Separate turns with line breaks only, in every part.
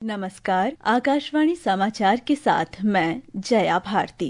नमस्कार, आकाशवाणी समाचार के साथ मैं जया भारती।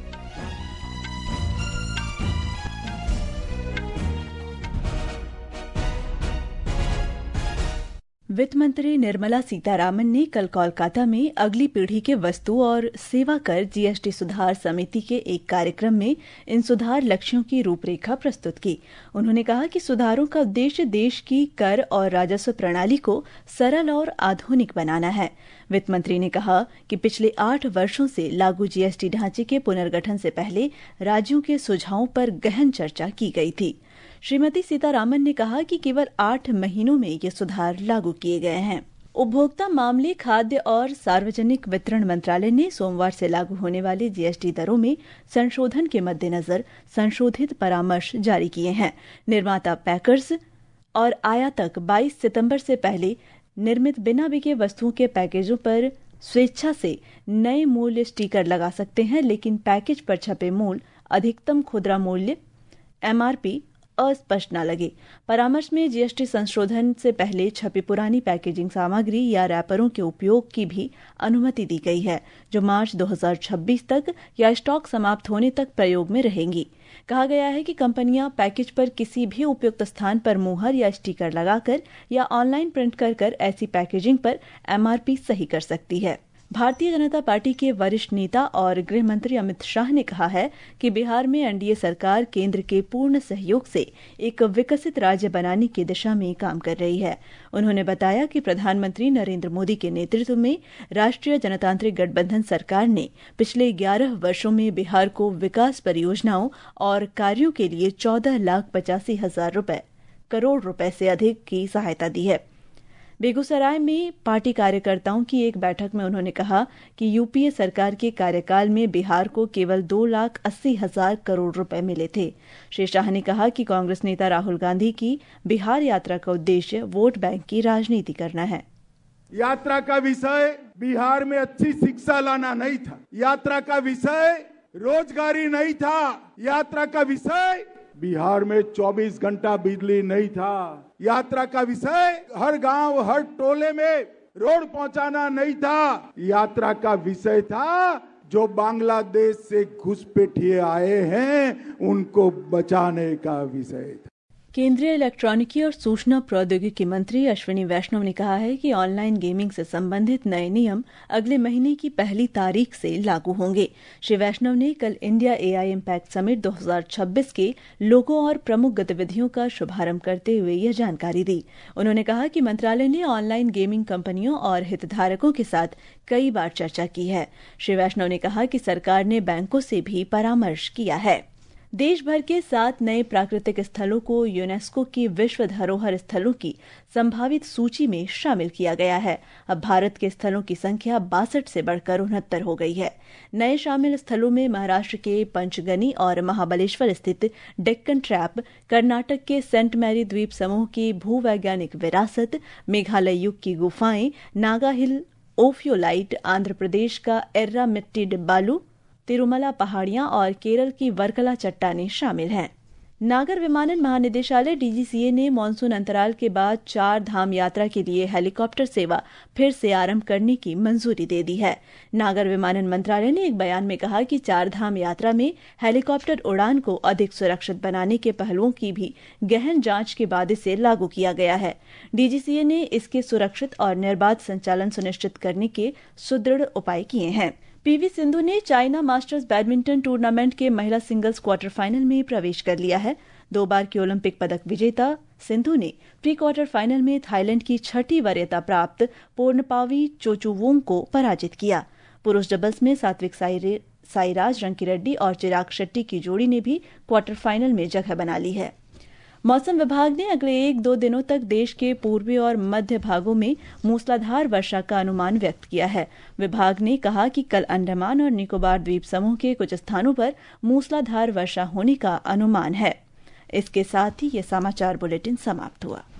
वित्त मंत्री निर्मला सीतारामन ने कल कोलकाता में अगली पीढ़ी के वस्तु और सेवा कर जीएसटी सुधार समिति के एक कार्यक्रम में इन सुधार लक्ष्यों की रूपरेखा प्रस्तुत की। उन्होंने कहा कि सुधारों का उद्देश्य देश की कर और राजस्व प्रणाली को सरल और आधुनिक बनाना है। वित्त मंत्री ने कहा कि पिछले 8 वर्षों से लागू जीएसटी ढांचे के पुनर्गठन से पहले राज्यों के सुझावों पर गहन चर्चा की गई थी। श्रीमती सीतारामन ने कहा कि केवल 8 महीनों में ये सुधार लागू किए गए हैं। उपभोक्ता मामले, खाद्य और सार्वजनिक वितरण मंत्रालय ने सोमवार से लागू होने वाली जीएसटी दरों में संशोधन के मद्देनजर संशोधित परामर्श जारी किए हैं। निर्माता पैकर्स और आयातक 22 सितंबर से पहले निर्मित बिना बिके वस्तुओं के पैकेजों पर स्वेच्छा से नए मूल्य स्टिकर लगा सकते हैं, लेकिन पैकेज पर छपे मूल्य अधिकतम खुदरा मूल्य एमआरपी अस्पष्ट न लगे। परामर्श में जीएसटी संशोधन से पहले छपी पुरानी पैकेजिंग सामग्री या रैपरों के उपयोग की भी अनुमति दी गई है, जो मार्च 2026 तक या स्टॉक समाप्त होने तक प्रयोग में रहेंगी। कहा गया है कि कंपनियां पैकेज पर किसी भी उपयुक्त स्थान पर मुहर या स्टिकर लगाकर या ऑनलाइन प्रिंट कर ऐसी पैकेजिंग पर एमआरपी सही कर सकती है। भारतीय जनता पार्टी के वरिष्ठ नेता और गृह मंत्री अमित शाह ने कहा है कि बिहार में एनडीए सरकार केंद्र के पूर्ण सहयोग से एक विकसित राज्य बनाने की दिशा में काम कर रही है। उन्होंने बताया कि प्रधानमंत्री नरेंद्र मोदी के नेतृत्व में राष्ट्रीय जनतांत्रिक गठबंधन सरकार ने पिछले 11 वर्षों में बिहार को विकास परियोजनाओं और कार्यों के लिए 14,85,000 करोड़ रुपए से अधिक की सहायता दी है। बेगूसराय में पार्टी कार्यकर्ताओं की एक बैठक में उन्होंने कहा कि यूपीए सरकार के कार्यकाल में बिहार को केवल 2,80,000 करोड़ रुपए मिले थे। श्री शाह ने कहा कि कांग्रेस नेता राहुल गांधी की बिहार यात्रा का उद्देश्य वोट बैंक की राजनीति करना है।
यात्रा का विषय बिहार में अच्छी शिक्षा लाना नहीं था, यात्रा का विषय रोजगारी नहीं था, यात्रा का विषय बिहार में 24 घंटा बिजली नहीं था, यात्रा का विषय हर गांव हर टोले में रोड पहुंचाना नहीं था, यात्रा का विषय था जो बांग्लादेश से घुसपैठिए आए हैं उनको बचाने का विषय था।
केंद्रीय इलेक्ट्रॉनिकी और सूचना प्रौद्योगिकी मंत्री अश्विनी वैष्णव ने कहा है कि ऑनलाइन गेमिंग से संबंधित नए नियम अगले महीने की 1 तारीख से लागू होंगे। श्री वैष्णव ने कल इंडिया एआई इम्पैक्ट समिट 2026 के लोगों और प्रमुख गतिविधियों का शुभारंभ करते हुए यह जानकारी दी। उन्होंने कहा कि मंत्रालय ने ऑनलाइन गेमिंग कंपनियों और हितधारकों के साथ कई बार चर्चा की है। श्री वैष्णव ने कहा कि सरकार ने बैंकों से भी परामर्श किया है। देश भर के 7 नए प्राकृतिक स्थलों को यूनेस्को की विश्व धरोहर स्थलों की संभावित सूची में शामिल किया गया है। अब भारत के स्थलों की संख्या 62 से बढ़कर 69 हो गई है। नए शामिल स्थलों में महाराष्ट्र के पंचगनी और महाबलेश्वर स्थित डेक्कन ट्रैप, कर्नाटक के सेंट मैरी द्वीप समूह की भूवैज्ञानिक विरासत, मेघालय युग की गुफाएं, नागा हिल ओफियोलाइट, आंध्र प्रदेश का एर्रा मिट्टी डिब्बालू, तिरुमला पहाड़ियां और केरल की वर्कला चट्टानें शामिल हैं। नागर विमानन महानिदेशालय डीजीसीए ने मानसून अंतराल के बाद 4 धाम यात्रा के लिए हेलीकॉप्टर सेवा फिर से आरंभ करने की मंजूरी दे दी है। नागर विमानन मंत्रालय ने एक बयान में कहा कि 4 धाम यात्रा में हेलीकॉप्टर उड़ान को अधिक सुरक्षित बनाने के पहलुओं की भी गहन जांच के बाद इसे लागू किया गया है। डीजीसीए ने इसके सुरक्षित और निर्बाध संचालन सुनिश्चित करने के सुदृढ़ उपाय किए हैं। पीवी सिंधु ने चाइना मास्टर्स बैडमिंटन टूर्नामेंट के महिला सिंगल्स क्वार्टर फाइनल में प्रवेश कर लिया है। 2 बार की ओलंपिक पदक विजेता सिंधु ने प्री क्वार्टर फाइनल में थाईलैंड की 6ठी वरीयता प्राप्त पोर्नपावी चोचुवोंग को पराजित किया। पुरुष डबल्स में सात्विक साईराज रंकीरेड्डी और चिराग शेट्टी की जोड़ी ने भी क्वार्टर फाइनल में जगह बना ली है। मौसम विभाग ने अगले 1-2 दिनों तक देश के पूर्वी और मध्य भागों में मूसलाधार वर्षा का अनुमान व्यक्त किया है। विभाग ने कहा कि कल अंडमान और निकोबार द्वीप समूह के कुछ स्थानों पर मूसलाधार वर्षा होने का अनुमान है। इसके साथ ही ये समाचार बुलेटिन समाप्त हुआ।